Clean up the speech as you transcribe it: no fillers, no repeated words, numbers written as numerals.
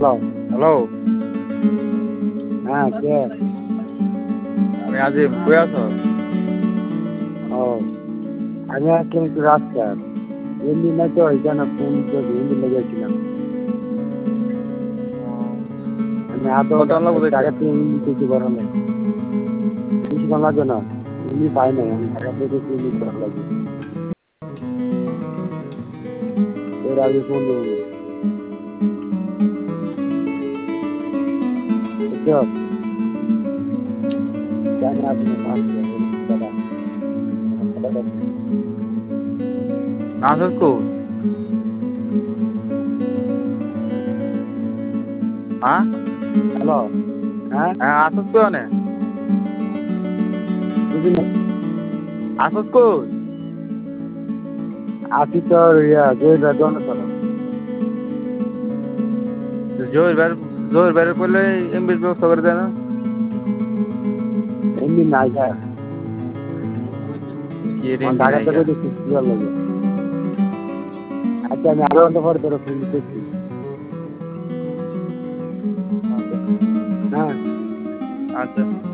Hello. Hello. হ্যাঁ, কে? আমি আজিম, কই আছো? ও, আমি আসলাম একটু রাস্তায়। এমনি না তো এখানে ফোন করে এমনি লেগেছিলাম। আমি আধা কতক্ষণ লাগবো যাইতে? টাকা দিয়ে এমনি কিছু করা নাই। বেশিক্ষণ লাগবে না। এমনি পাই নাই, আমি টাকা দিয়ে এমনি করা লাগবে। এর আগে ফোন দেবো না। বুঝছো? জানি আপনি ভাবছেন, দাদা। নাসির কই? হ্যাঁ? হ্যালো। হ্যাঁ? হ্যাঁ, আসিস কই অনে? বুঝি না। আসিস কই? আছি তো জয়ীর দোকানে চলো। জহির বাইরে করলে এমবির ব্যবস্থা করে দেয় না? এমনি নাই যায়। কি রে আমার এমবি ঢাকা নাই থেকে গা? দেখছি ক্লিয়ার লাগে। আচ্ছা, আমি আধা ঘন্টা পরে তোর ফোন দিতেছি। আচ্ছা। হ্যাঁ। আচ্ছা।